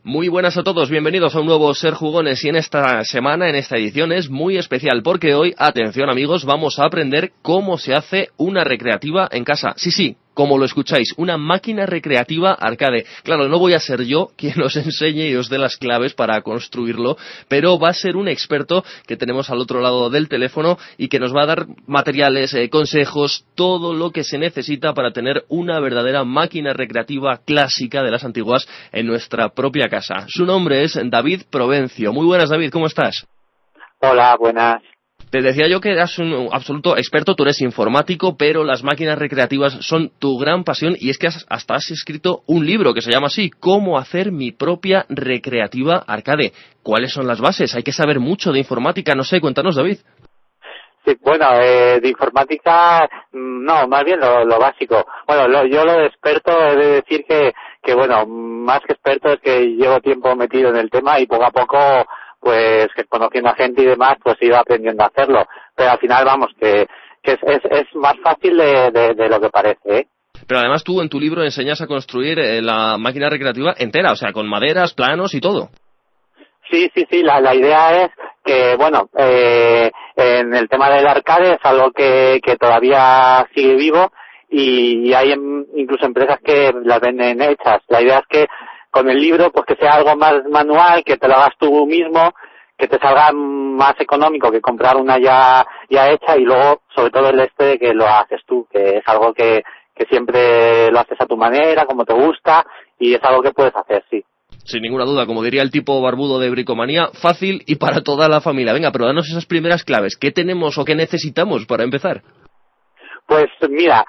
Muy buenas a todos, bienvenidos a un nuevo Ser Jugones y en esta semana, en esta edición es muy especial porque hoy, atención amigos, vamos a aprender cómo se hace una recreativa en casa. Sí, como lo escucháis, una máquina recreativa arcade. Claro, no voy a ser yo quien os enseñe y os dé las claves para construirlo, pero va a ser un experto que tenemos al otro lado del teléfono y que nos va a dar materiales, consejos, todo lo que se necesita para tener una verdadera máquina recreativa clásica de las antiguas en nuestra propia casa. Su nombre es David Provencio. Muy buenas, David, ¿cómo estás? Hola, buenas. Te decía yo que eras un absoluto experto, tú eres informático, pero las máquinas recreativas son tu gran pasión y es que hasta has escrito un libro que se llama así, Cómo hacer mi propia recreativa arcade. ¿Cuáles son las bases? Hay que saber mucho de informática, no sé, cuéntanos, David. Sí, bueno, de informática, no, más bien lo básico. Bueno, yo lo de experto he de decir que bueno, más que experto es que llevo tiempo metido en el tema y poco a poco pues que conociendo a gente y demás, pues he ido aprendiendo a hacerlo. Pero al final, vamos, que es más fácil de lo que parece, ¿eh? Pero además tú en tu libro enseñas a construir la máquina recreativa entera, o sea, con maderas, planos y todo. Sí, la idea es que, bueno, en el tema del arcade es algo que todavía sigue vivo y hay incluso empresas que las venden hechas. La idea es que con el libro, pues que sea algo más manual, que te lo hagas tú mismo, que te salga más económico que comprar una ya hecha y luego, sobre todo el de que lo haces tú, que es algo que siempre lo haces a tu manera, como te gusta y es algo que puedes hacer, sí. Sin ninguna duda, como diría el tipo barbudo de Bricomanía, fácil y para toda la familia. Venga, pero danos esas primeras claves. ¿Qué tenemos o qué necesitamos para empezar? Pues mira,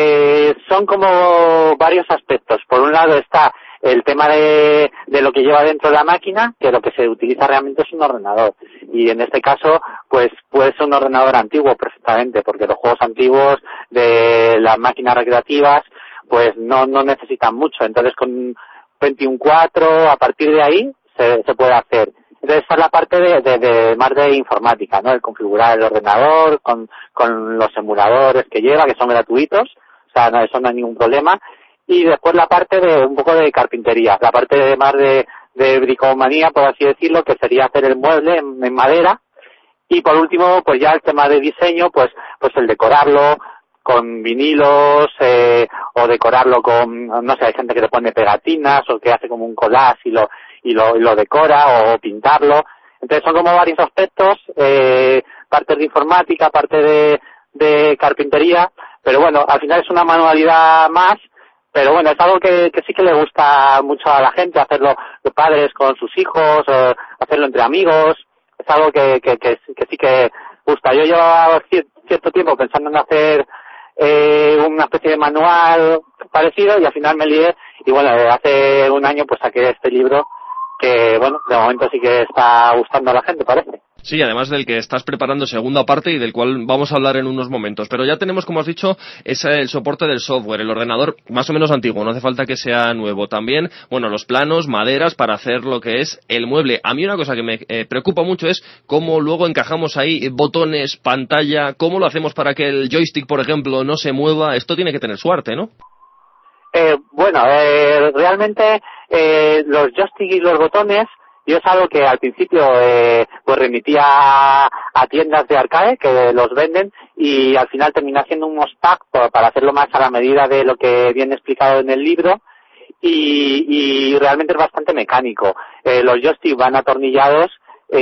son como varios aspectos. Por un lado está el tema de lo que lleva dentro de la máquina, que lo que se utiliza realmente es un ordenador. Y en este caso, pues puede ser un ordenador antiguo perfectamente, porque los juegos antiguos de las máquinas recreativas, pues no necesitan mucho. Entonces con 21.4, a partir de ahí, se puede hacer. Entonces esa es la parte de más de informática, ¿no? El configurar el ordenador con los emuladores que lleva, que son gratuitos, o sea, eso no hay ningún problema. Y después la parte de un poco de carpintería, la parte de más de bricomanía, por así decirlo, que sería hacer el mueble en madera. Y por último, pues ya el tema de diseño, pues el decorarlo con vinilos, o decorarlo con, no sé, hay gente que le pone pegatinas o que hace como un collage y lo decora o pintarlo. Entonces son como varios aspectos, partes de informática, parte de carpintería, pero bueno, al final es una manualidad más, pero bueno, es algo que sí que le gusta mucho a la gente, hacerlo los padres con sus hijos, hacerlo entre amigos, es algo que sí que gusta. Yo llevo cierto tiempo pensando en hacer una especie de manual parecido y al final me lié y bueno, hace un año pues saqué este libro que bueno, de momento sí que está gustando a la gente, parece. Sí, además del que estás preparando segunda parte y del cual vamos a hablar en unos momentos. Pero ya tenemos, como has dicho, el soporte del software, el ordenador más o menos antiguo, no hace falta que sea nuevo. También, bueno, los planos, maderas para hacer lo que es el mueble. A mí una cosa que me preocupa mucho es cómo luego encajamos ahí botones, pantalla, cómo lo hacemos para que el joystick, por ejemplo, no se mueva. Esto tiene que tener su arte, ¿no? Bueno, realmente los joysticks y los botones, yo es algo que al principio pues remitía a tiendas de arcade que los venden y al final terminé haciendo unos packs para hacerlo más a la medida de lo que viene explicado en el libro y realmente es bastante mecánico. Los joysticks van atornillados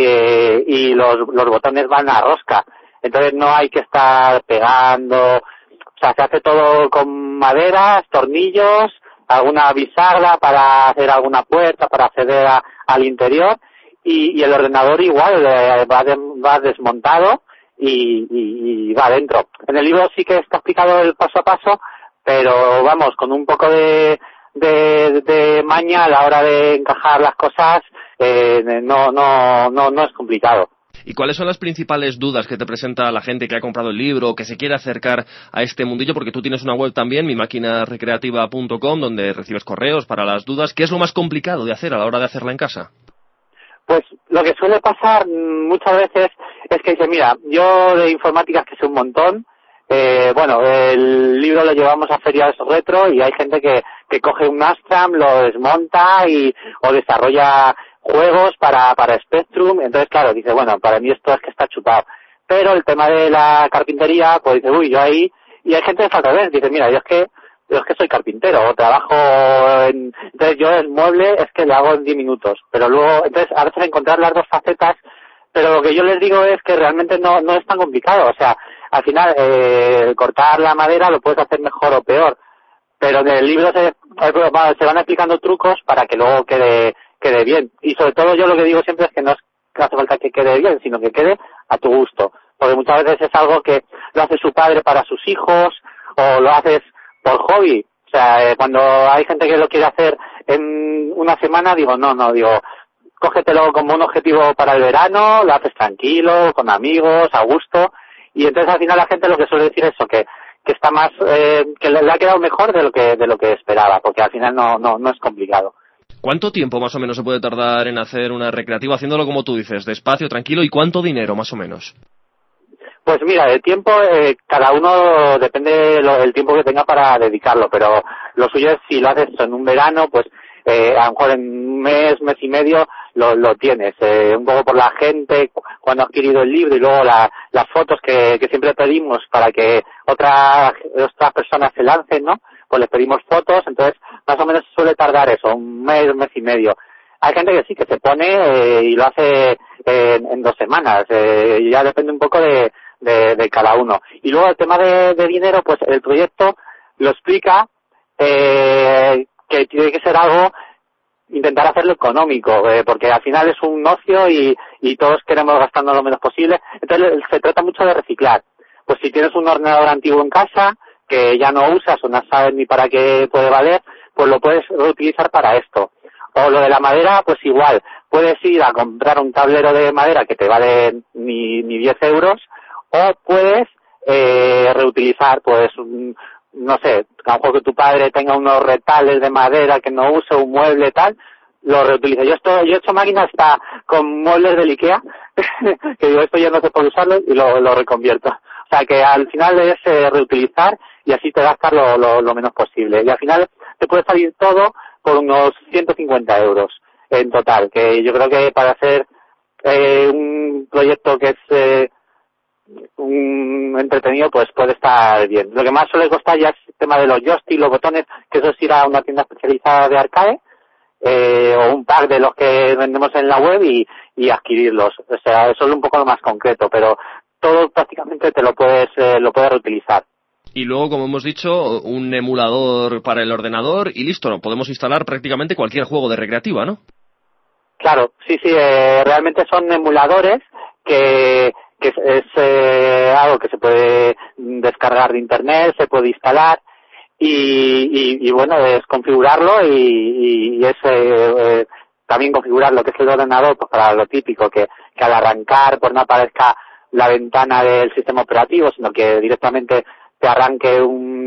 y los botones van a rosca, entonces no hay que estar pegando. O sea, se hace todo con maderas, tornillos, alguna bisagra para hacer alguna puerta, para acceder al interior y el ordenador igual va desmontado y va adentro. En el libro sí que está explicado el paso a paso, pero vamos, con un poco de maña a la hora de encajar las cosas, no es complicado. ¿Y cuáles son las principales dudas que te presenta la gente que ha comprado el libro o que se quiere acercar a este mundillo? Porque tú tienes una web también, mimaquinarecreativa.com, donde recibes correos para las dudas. ¿Qué es lo más complicado de hacer a la hora de hacerla en casa? Pues lo que suele pasar muchas veces es que dice, mira, yo de informática es que sé un montón, bueno, el libro lo llevamos a ferias retro y hay gente que coge un Astram, lo desmonta o desarrolla juegos para Spectrum. Entonces, claro, dice, bueno, para mí esto es que está chupado. Pero el tema de la carpintería, pues dice, uy, yo ahí... Y hay gente que es al revés, dice, mira, yo es que soy carpintero, o trabajo entonces yo el mueble es que lo hago en 10 minutos. Pero luego, entonces, a veces encontrar las dos facetas, pero lo que yo les digo es que realmente no es tan complicado. O sea, al final, cortar la madera lo puedes hacer mejor o peor. Pero en el libro se van explicando trucos para que luego quede bien. Y sobre todo yo lo que digo siempre es que no hace falta que quede bien, sino que quede a tu gusto. Porque muchas veces es algo que lo hace su padre para sus hijos, o lo haces por hobby. O sea, cuando hay gente que lo quiere hacer en una semana, digo, cógetelo como un objetivo para el verano, lo haces tranquilo, con amigos, a gusto. Y entonces al final la gente lo que suele decir es eso, que está más, que le ha quedado mejor de lo que esperaba, porque al final no es complicado. ¿Cuánto tiempo más o menos se puede tardar en hacer una recreativa haciéndolo como tú dices, despacio, tranquilo, y cuánto dinero más o menos? Pues mira, el tiempo, cada uno depende el tiempo que tenga para dedicarlo, pero lo suyo es si lo haces en un verano, pues a lo mejor en un mes y medio lo tienes, un poco por la gente cuando ha adquirido el libro y luego las fotos que siempre pedimos para que otras personas se lancen, ¿no? Pues les pedimos fotos, entonces más o menos suele tardar eso, un mes y medio. Hay gente que sí, que se pone y lo hace en 2 semanas, ya depende un poco de cada uno. Y luego el tema de dinero, pues el proyecto lo explica, que tiene que ser algo, intentar hacerlo económico, porque al final es un ocio y todos queremos gastarnos lo menos posible. Entonces se trata mucho de reciclar. Pues si tienes un ordenador antiguo en casa que ya no usas o no sabes ni para qué puede valer, pues lo puedes reutilizar para esto. O lo de la madera, pues igual, puedes ir a comprar un tablero de madera que te vale ni 10 euros, o puedes reutilizar, pues, no sé, a lo mejor que tu padre tenga unos retales de madera que no use, un mueble tal, lo reutiliza. Yo he hecho máquinas hasta con muebles del IKEA, que digo, esto ya no se puede usarlo, y lo reconvierto. O sea, que al final es reutilizar y así te gastas lo menos posible. Y al final te puede salir todo por unos 150 euros en total, que yo creo que para hacer un proyecto que es un entretenido, pues puede estar bien. Lo que más suele costar ya es el tema de los joysticks, los botones, que eso es ir a una tienda especializada de arcade, o un pack de los que vendemos en la web y adquirirlos. O sea, eso es un poco lo más concreto, pero todo prácticamente lo puedes reutilizar. Y luego, como hemos dicho, un emulador para el ordenador y listo, podemos instalar prácticamente cualquier juego de recreativa, ¿no? Claro, sí, realmente son emuladores que es algo que se puede descargar de internet, se puede instalar y bueno, es configurarlo y es también configurar lo que es el ordenador, pues para lo típico, que al arrancar pues no aparezca la ventana del sistema operativo, sino que directamente te arranque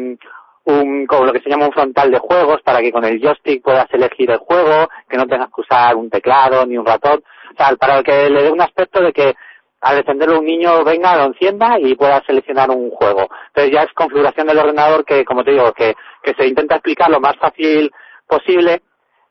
como lo que se llama un frontal de juegos, para que con el joystick puedas elegir el juego, que no tengas que usar un teclado ni un ratón, o sea, para que le dé un aspecto de que al encenderlo un niño venga, lo encienda y pueda seleccionar un juego. Entonces ya es configuración del ordenador que, como te digo, que se intenta explicar lo más fácil posible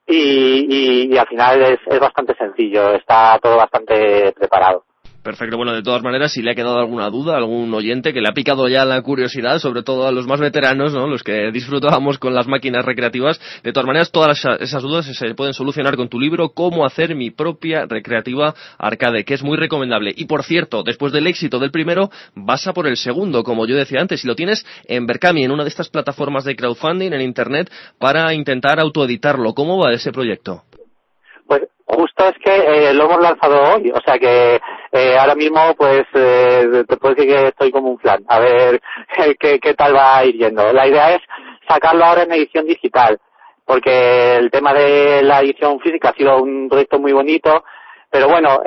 y al final es bastante sencillo, está todo bastante preparado. Perfecto, bueno, de todas maneras, si le ha quedado alguna duda, algún oyente que le ha picado ya la curiosidad, sobre todo a los más veteranos, ¿no?, los que disfrutábamos con las máquinas recreativas, de todas maneras, todas esas dudas se pueden solucionar con tu libro, Cómo hacer mi propia recreativa arcade, que es muy recomendable. Y por cierto, después del éxito del primero, vas a por el segundo, como yo decía antes, y lo tienes en Berkami, en una de estas plataformas de crowdfunding en internet, para intentar autoeditarlo. ¿Cómo va ese proyecto? Pues justo es que lo hemos lanzado hoy, o sea que ahora mismo pues te puedo decir que estoy como un flan, a ver qué tal va a ir yendo. La idea es sacarlo ahora en edición digital, porque el tema de la edición física ha sido un proyecto muy bonito, pero bueno,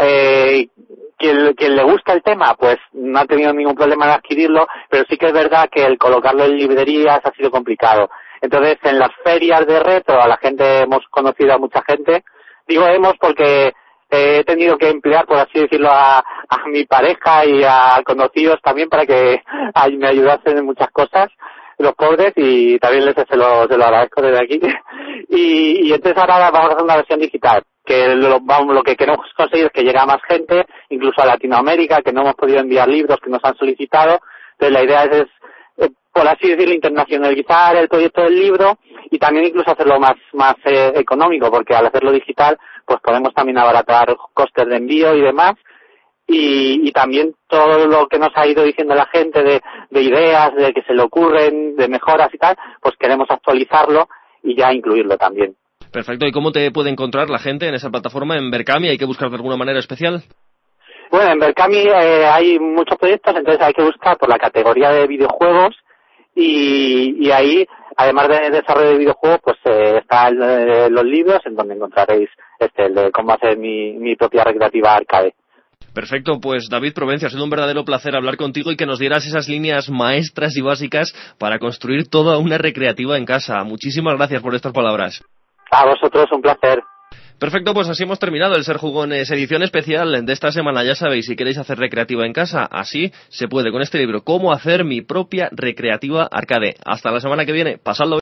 quien le gusta el tema pues no ha tenido ningún problema en adquirirlo, pero sí que es verdad que el colocarlo en librerías ha sido complicado. Entonces en las ferias de retro a la gente hemos conocido a mucha gente. Digo hemos porque he tenido que emplear, por así decirlo, a a mi pareja y a conocidos también para que me ayudasen en muchas cosas, los pobres, y también se lo agradezco desde aquí. Y entonces ahora vamos a hacer una versión digital, que lo que queremos conseguir es que llegue a más gente, incluso a Latinoamérica, que no hemos podido enviar libros que nos han solicitado. Entonces la idea es por así decirlo, internacionalizar el proyecto del libro y también incluso hacerlo más económico, porque al hacerlo digital pues podemos también abaratar costes de envío y demás. Y también todo lo que nos ha ido diciendo la gente de ideas, de que se le ocurren, de mejoras y tal, pues queremos actualizarlo y ya incluirlo también. Perfecto. ¿Y cómo te puede encontrar la gente en esa plataforma, en Berkami? ¿Hay que buscar de alguna manera especial? Bueno, en Berkami hay muchos proyectos, entonces hay que buscar por la categoría de videojuegos y ahí, además de desarrollo de videojuegos, pues están los libros en donde encontraréis el de cómo hacer mi propia recreativa arcade. Perfecto, pues David Provencio, ha sido un verdadero placer hablar contigo y que nos dieras esas líneas maestras y básicas para construir toda una recreativa en casa. Muchísimas gracias por estas palabras. A vosotros, un placer. Perfecto, pues así hemos terminado el Ser Jugones edición especial de esta semana. Ya sabéis, si queréis hacer recreativa en casa, así se puede con este libro, Cómo hacer mi propia recreativa arcade. Hasta la semana que viene, pasadlo bien.